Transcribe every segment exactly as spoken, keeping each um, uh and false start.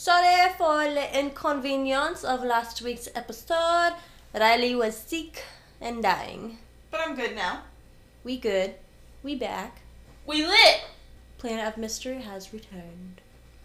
Sorry for the inconvenience of last week's episode. Riley was sick and dying. But I'm good now. We good. We back. We lit! Planet of Mystery has returned.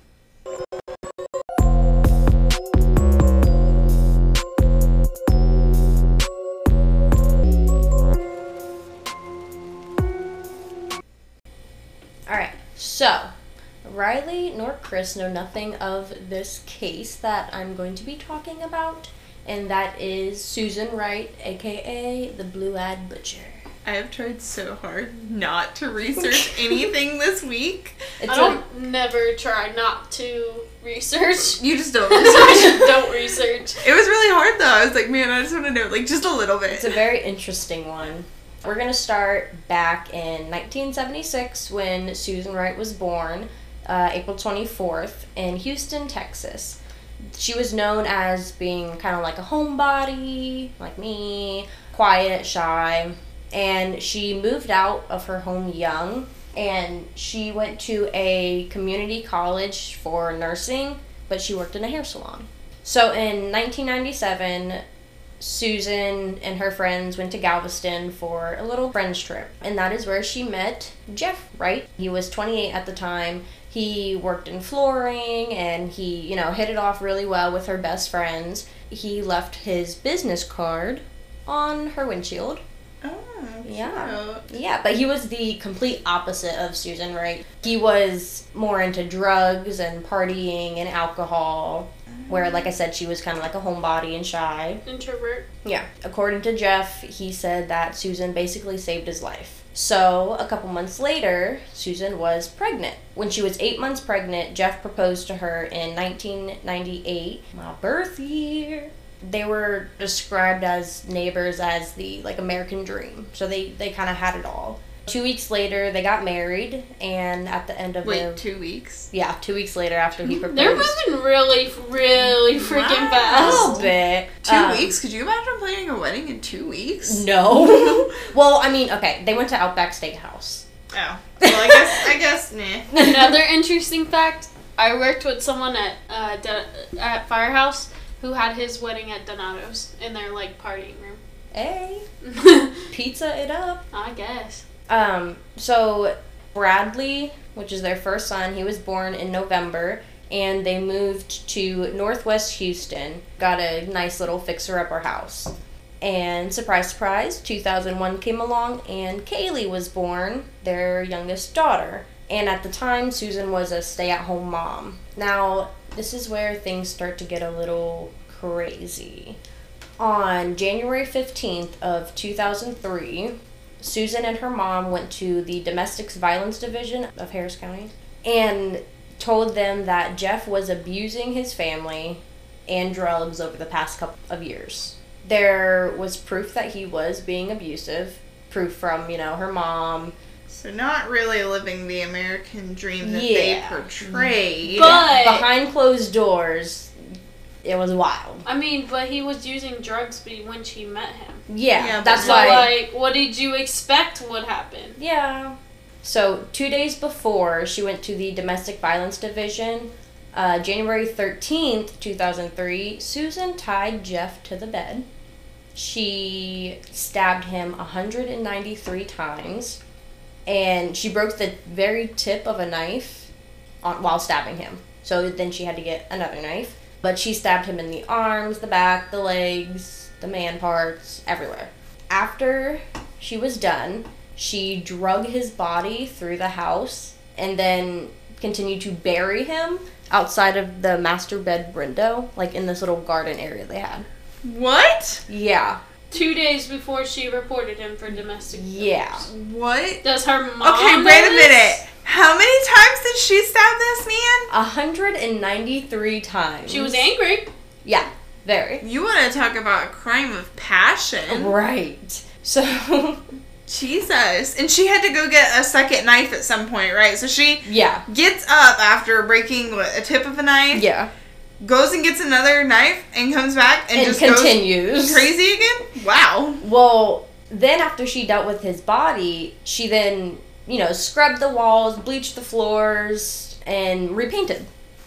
Alright, so Riley nor Chris know nothing of this case that I'm going to be talking about, and that is Susan Wright, aka the Blue-Eyed Butcher. I have tried so hard not to research anything this week. It's I don't a, never try not to research. You just don't research. Don't research. It was really hard though. I was like, man, I just want to know, like, just a little bit. It's a very interesting one. We're going to start back in nineteen seventy-six when Susan Wright was born, uh, April twenty-fourth, in Houston, Texas. She was known as being kind of like a homebody, like me, quiet, shy, and she moved out of her home young, and she went to a community college for nursing, but she worked in a hair salon. So in nineteen ninety-seven, Susan and her friends went to Galveston for a little friends trip, and that is where she met Jeff Wright. He was twenty-eight at the time. He worked in flooring, and he, you know, hit it off really well with her best friends. He left his business card on her windshield. Oh, yeah. cute. Yeah, but he was the complete opposite of Susan Wright. He was more into drugs and partying and alcohol, where, like I said, she was kind of like a homebody and shy. Introvert. Yeah. According to Jeff, he said that Susan basically saved his life. So, a couple months later, Susan was pregnant. When she was eight months pregnant, Jeff proposed to her in nineteen ninety-eight, my birth year. They were described as neighbors as the, like, American dream. So they, they kind of had it all. Two weeks later, they got married, and at the end of Wait, their... two weeks? Yeah, two weeks later after he proposed. They're moving really, really freaking Wow. A fast. little bit. Two Um, weeks? Could you imagine planning a wedding in two weeks? No. Well, I mean, okay, they went to Outback Steakhouse. Oh. Well, I guess, I guess, nah. Another interesting fact, I worked with someone at uh, De- at Firehouse who had his wedding at Donato's in their, like, partying room. Hey, pizza it up. I guess. Um, so Bradley, which is their first son, he was born in November, and they moved to Northwest Houston, got a nice little fixer-upper house. And surprise, surprise, two thousand one came along, and Kaylee was born, their youngest daughter. And at the time, Susan was a stay-at-home mom. Now, this is where things start to get a little crazy. On January fifteenth of two thousand three, Susan and her mom went to the Domestic Violence Division of Harris County and told them that Jeff was abusing his family and drugs over the past couple of years. There was proof that he was being abusive, proof from, you know, her mom. So not really living the American dream that Yeah. they portrayed. But- Behind closed doors, it was wild. I mean, but he was using drugs be- when she met him. Yeah, Yeah, that's So, why. like, what did you expect would happen? Yeah. So, two days before she went to the Domestic Violence Division, uh, January thirteenth, two thousand three, Susan tied Jeff to the bed. She stabbed him one hundred ninety-three times, and she broke the very tip of a knife on, while stabbing him. So then she had to get another knife. But she stabbed him in the arms, the back, the legs, the man parts, everywhere. After she was done, she drug his body through the house and then continued to bury him outside of the master bed window, like in this little garden area they had. What? Yeah. Two days before she reported him for domestic Yeah. abuse. What? Does her mom Okay, know wait a this? minute. How many times did she stab this man? one hundred ninety-three times. She was angry. Yeah, very. You want to talk about a crime of passion. Right. So, Jesus. And she had to go get a second knife at some point, right? So she yeah. gets up after breaking what, a tip of a knife, Yeah. goes and gets another knife, and comes back and, And just continues. goes crazy again? Wow. Well, then after she dealt with his body, she then, you know, scrubbed the walls, bleached the floors, and repainted.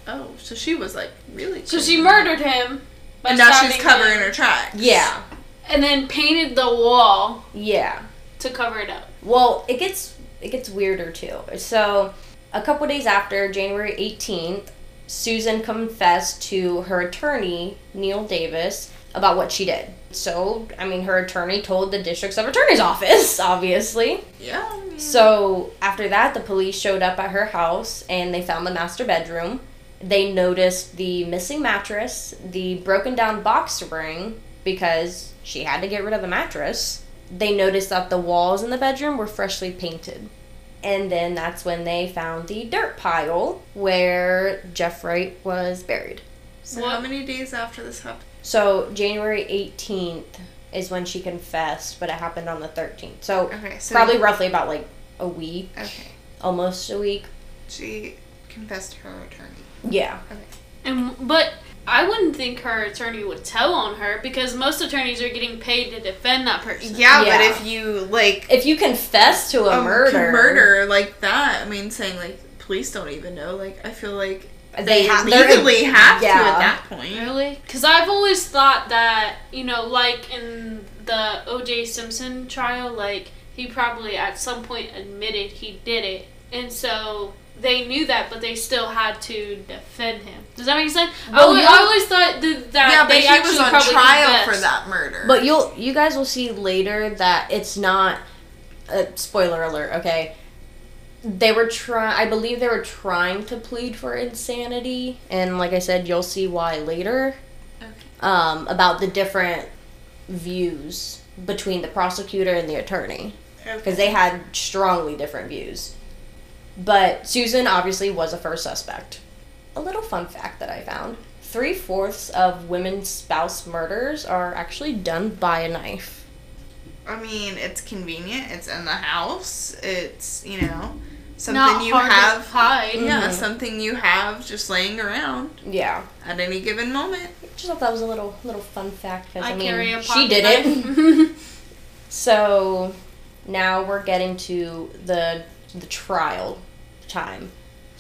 Oh, so she was like really. So she murdered him. By And now she's stabbing covering him, her tracks. Yeah. and then painted the wall Yeah. to cover it up. Well, it gets it gets weirder too. So, a couple days after, January eighteenth, Susan confessed to her attorney, Neil Davis, about what she did. So, I mean, her attorney told the district's attorney's office, obviously. Yeah. I mean, So, after that, the police showed up at her house and they found the master bedroom. They noticed the missing mattress, the broken down box spring, because she had to get rid of the mattress. They noticed that the walls in the bedroom were freshly painted. And then that's when they found the dirt pile where Jeff Wright was buried. So What? how many days after this happened? So January eighteenth is when she confessed, but it happened on the thirteenth. So Okay, so probably roughly about like a week, Okay, almost a week. she confessed to her attorney. Yeah. And but I wouldn't think her attorney would tell on her because most attorneys are getting paid to defend that person. Yeah, Yeah. but if you like If you confess to a um, murder, murder like that, I mean, saying like police don't even know. Like I feel like they, they, ha- they're- legally have yeah. to at that point. Really? Because I've always thought that, you know, like in the O J Simpson trial, like, he probably at some point admitted he did it. And so they knew that, but they still had to defend him. Does that make sense? I, Well, always, you- I always thought th- that Yeah, but they he actually was on probably trial confessed. for that murder. But you'll you guys will see later that it's not. Uh, spoiler alert. Okay. They were trying. I believe they were trying to plead for insanity, and like I said, you'll see why later. Okay. Um, about the different views between the prosecutor and the attorney, because they had strongly different views. But Susan obviously was a first suspect. A little fun fact that I found: three-fourths of women's spouse murders are actually done by a knife. I mean, it's convenient. It's in the house. It's, you know, something Not you hard have. to hide. Yeah, Mhm. something you have just laying around Yeah. at any given moment. Just thought that was a little little fun fact, because I I, mean, carry a she pocket did it. knife. So now we're getting to the the trial time.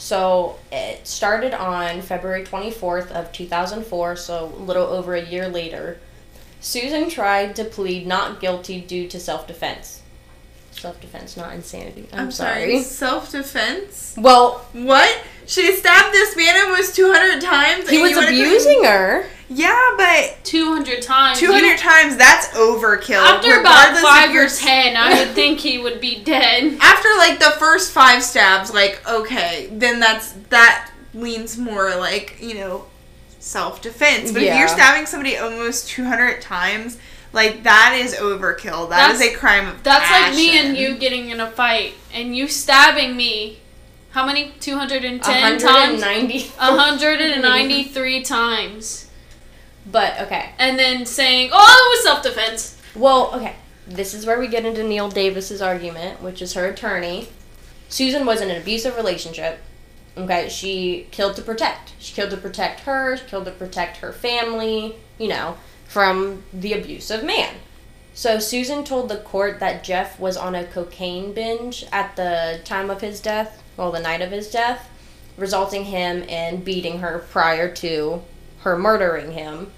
So it started on February twenty-fourth of two thousand four, so a little over a year later. Susan tried to plead not guilty due to self-defense. Self-defense, not insanity. I'm, I'm sorry. sorry. Self-defense? Well, What? She stabbed this man almost two hundred times. he and was you wanna abusing her. claim- Yeah, but two hundred times. two hundred You- times, that's overkill. After about regardless if five you're or ten, I would think he would be dead. After, like, the first five stabs, like, okay, then that's, that leans more, like, you know, self-defense. But if Yeah. you're stabbing somebody almost two hundred times, like, that is overkill. That is That's- a crime of That's like me passion. and you getting in a fight and you stabbing me. How many? two hundred ten times? one hundred ninety. one hundred ninety-three times. But, okay. And then saying, oh, it was self-defense. Well, okay. This is where we get into Neil Davis's argument, which is her attorney. Susan was in an abusive relationship. Okay, she killed to protect. She killed to protect her, she killed to protect her family, you know, from the abusive man. So Susan told the court that Jeff was on a cocaine binge at the time of his death, well, the night of his death, resulting him in beating her prior to her murdering him.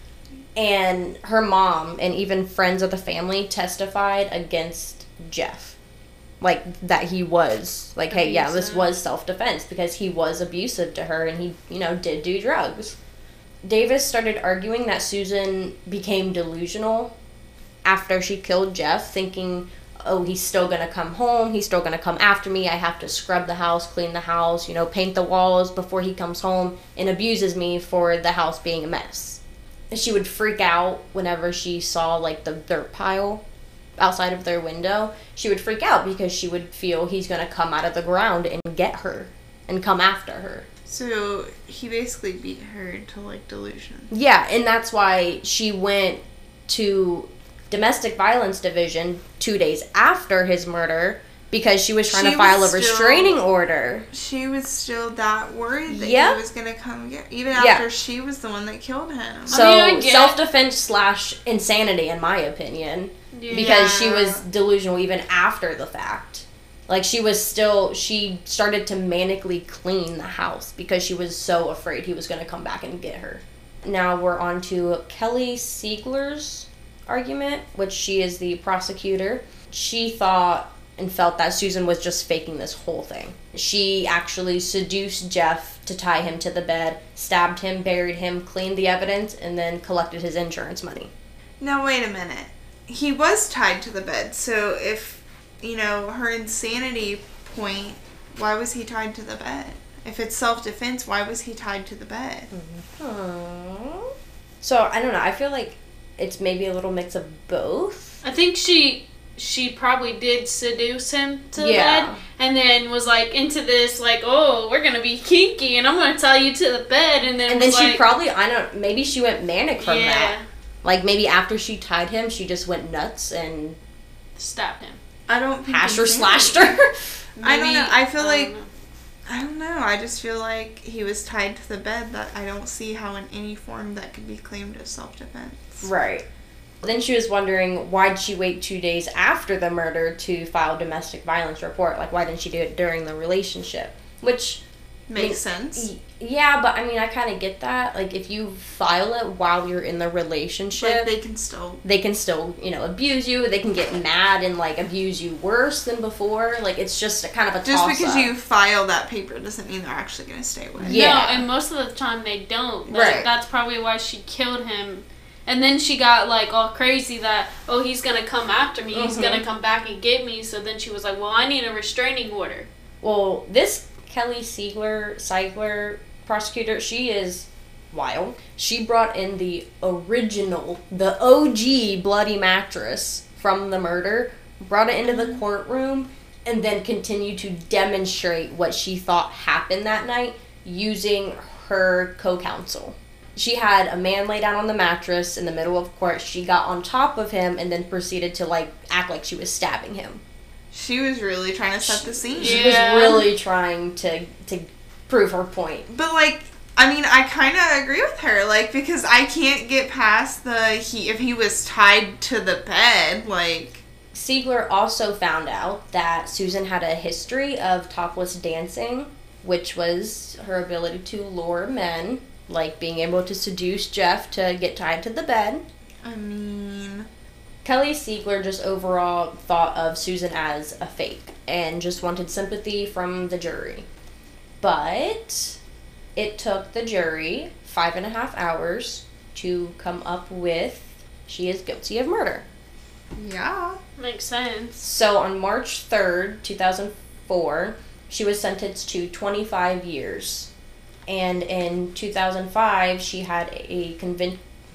And her mom and even friends of the family testified against Jeff. Like, that he was, like, hey, yeah, this Abusive. was self-defense because he was abusive to her and he, you know, did do drugs. Davis started arguing that Susan became delusional after she killed Jeff, thinking, oh, he's still going to come home, he's still going to come after me, I have to scrub the house, clean the house, you know, paint the walls before he comes home and abuses me for the house being a mess. And she would freak out whenever she saw, like, the dirt pile outside of their window. She would freak out because she would feel he's going to come out of the ground and get her and come after her. So, he basically beat her into, like, delusion. Yeah, and that's why she went to domestic violence division two days after his murder because she was trying She to file a was still- restraining order. She was still that worried that Yeah. he was going to come get even Yeah. after she was the one that killed him. So I mean, I get- self-defense slash insanity, in my opinion, because she Yeah. was delusional even after the fact. Like, she was still, she started to manically clean the house because she was so afraid he was going to come back and get her. Now we're on to Kelly Siegler's argument, which she is the prosecutor. She thought and felt that Susan was just faking this whole thing. She actually seduced Jeff to tie him to the bed, stabbed him, buried him, cleaned the evidence, and then collected his insurance money. Now, wait a minute. He was tied to the bed, so if, you know, her insanity point, why was he tied to the bed? If it's self-defense, why was he tied to the bed? Mm-hmm. So, I don't know. I feel like it's maybe a little mix of both. I think she she probably did seduce him to the Yeah. bed, and then was like into this, like, oh, we're gonna be kinky, and I'm gonna tie you to the bed, and then And then was she like, probably, I don't, maybe she went manic from yeah, that. Like, maybe after she tied him, she just went nuts and stabbed him. I don't think hashed or he did. slashed her. I don't Maybe- know. I feel I like don't know. I don't know. I just feel like he was tied to the bed. That I don't see how in any form that could be claimed as self-defense. Right. Then she was wondering, why'd she wait two days after the murder to file a domestic violence report? Like, why didn't she do it during the relationship? Which, Makes I mean, sense. y- yeah, but I mean, I kind of get that. Like, if you file it while you're in the relationship, Like they can still. they can still, you know, abuse you. They can get mad and, like, abuse you worse than before. Like, it's just a kind of a Just toss-up. because you file that paper doesn't mean they're actually going to stay with you. Yeah. No, and most of the time they don't. That- Right. That's probably why she killed him. And then she got, like, all crazy that, oh, he's going to come after me. He's Mhm. going to come back and get me. So then she was like, well, I need a restraining order. Well, this Kelly Siegler, Siegler prosecutor, she is wild. She brought in the original, the O G bloody mattress from the murder, brought it into the courtroom, and then continued to demonstrate what she thought happened that night using her co-counsel. She had a man lay down on the mattress in the middle of court. She got on top of him and then proceeded to, like, act like she was stabbing him. She was really trying to set the scene. She Yeah. was really trying to to prove her point. But like, I mean, I kind of agree with her. Like, because I can't get past the he if he was tied to the bed. Like, Siegler also found out that Susan had a history of topless dancing, which was her ability to lure men, like being able to seduce Jeff to get tied to the bed. I mean, Kelly Siegler just overall thought of Susan as a fake and just wanted sympathy from the jury. But it took the jury five and a half hours to come up with she is guilty of murder. yeah. Makes sense. So on March third, two thousand four, she was sentenced to twenty-five years. And in two thousand five, she had a conviction.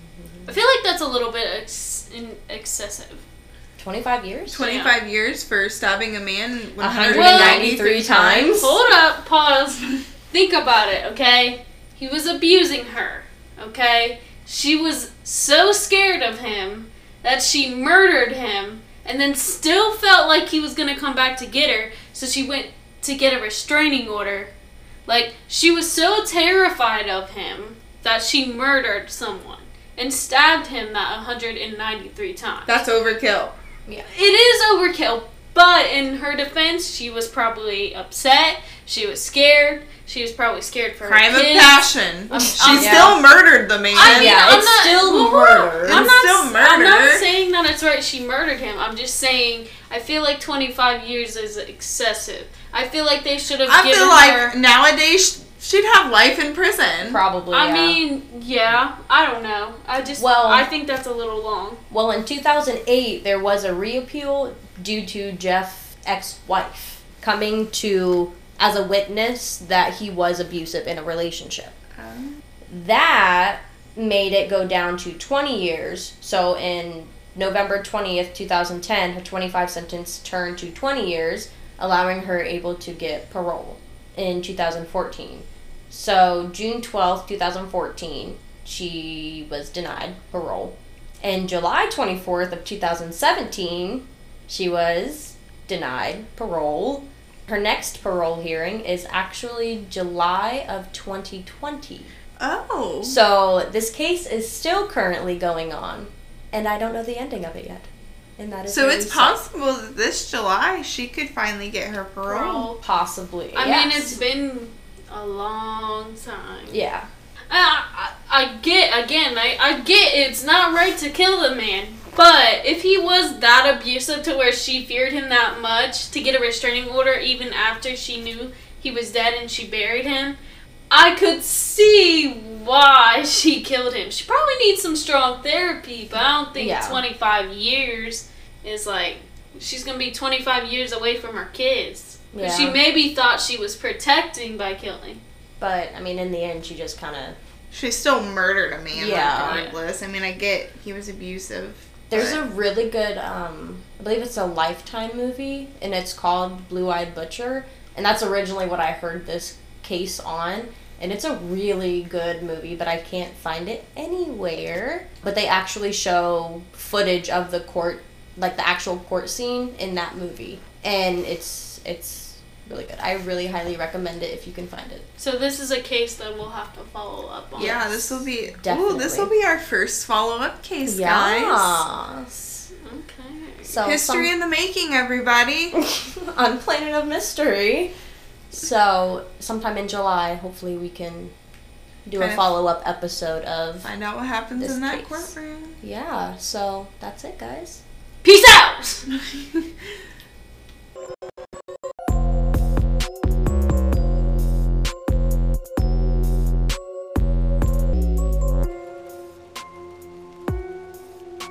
I feel like that's a little bit ex- in- excessive. twenty-five years? twenty-five years for stabbing a man one hundred one hundred ninety-three ninety-three times. Hold up, pause. Think about it, okay? He was abusing her, okay? She was so scared of him that she murdered him and then still felt like he was going to come back to get her, so she went to get a restraining order. Like, she was so terrified of him that she murdered someone and stabbed him that one hundred ninety-three times. That's overkill. Yeah. It is overkill, but in her defense, she was probably upset. She was scared. She was probably scared for Crime her of kids. passion. I'm- she I'm- still murdered the man. I mean, Yeah, I'm it's not, still well, hold on. murder. I'm It's not, still s- I'm not murder. saying that it's right she murdered him. I'm just saying I feel like twenty-five years is excessive. I feel like they should have I given feel like her... nowadays she'd have life in prison. Probably, I yeah. mean, yeah, I don't know. I just, Well- I think that's a little long. Well, in two thousand eight, there was a reappeal due to Jeff's ex-wife coming to as a witness that he was abusive in a relationship. Um, That made it go down to twenty years. So in November twentieth, twenty ten, her twenty-five sentence turned to twenty years, allowing her able to get parole in two thousand fourteen. So June twelfth, twenty fourteen, she was denied parole. And July twenty-fourth of two thousand seventeen, she was denied parole. Her next parole hearing is actually July of twenty twenty. oh. So this case is still currently going on, and I don't know the ending of it yet. And that is So really it's sad. possible that this July she could finally get her parole. Parole. Possibly. I yes. mean, it's been a long time. Yeah. I, I, I get, again, I, I get it's not right to kill the man. But if he was that abusive to where she feared him that much to get a restraining order even after she knew he was dead and she buried him, I could see why she killed him. She probably needs some strong therapy, but I don't think Yeah. twenty-five years is like, she's going to be twenty-five years away from her kids. Yeah. She maybe thought she was protecting by killing. But, I mean, in the end, she just kind of... She still murdered a man Yeah. regardless. I mean, I get he was abusive. There's but- a really good, um, I believe it's a Lifetime movie, and it's called Blue-Eyed Butcher, and that's originally what I heard this case on, and it's a really good movie, but I can't find it anywhere. But they actually show footage of the court, like the actual court scene in that movie, and it's it's really good. I really highly recommend it if you can find it. So this is a case that we'll have to follow up on. Yeah, this will be. Definitely. Ooh, this will be our first follow-up case, guys. Yes. Okay. So History in the making, everybody. some, on Planet of Mystery. So sometime in July, hopefully we can do Kind a of follow-up episode of Find out what happens This in that case. courtroom. yeah. So that's it, guys. Peace out!